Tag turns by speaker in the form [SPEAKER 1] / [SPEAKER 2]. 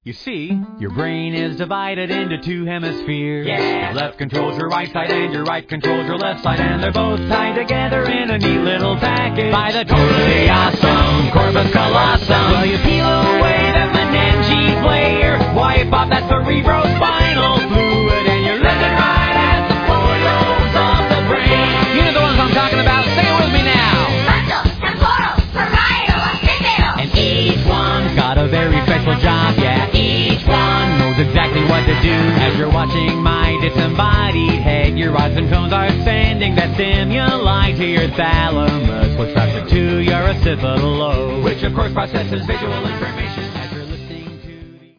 [SPEAKER 1] You see, your brain is divided into two hemispheres.
[SPEAKER 2] Yeah.
[SPEAKER 1] Your left controls your right side and your right controls your left side, and they're both tied together in a neat little package by the totally awesome corpus callosum. Well, you peel away the meninges layer, wipe off that cerebrospinal fluid, and you're looking right at the four lobes of the brain. You know the ones I'm talking about. Say it with me now.
[SPEAKER 2] Frontal, temporal, parietal, occipital.
[SPEAKER 1] And each one's got a very special job, yeah. Each one knows exactly what to do. As you're watching my disembodied head, your rods and cones are sending that stimuli to your thalamus, which tracks it to your occipital lobe, which of course processes visual information.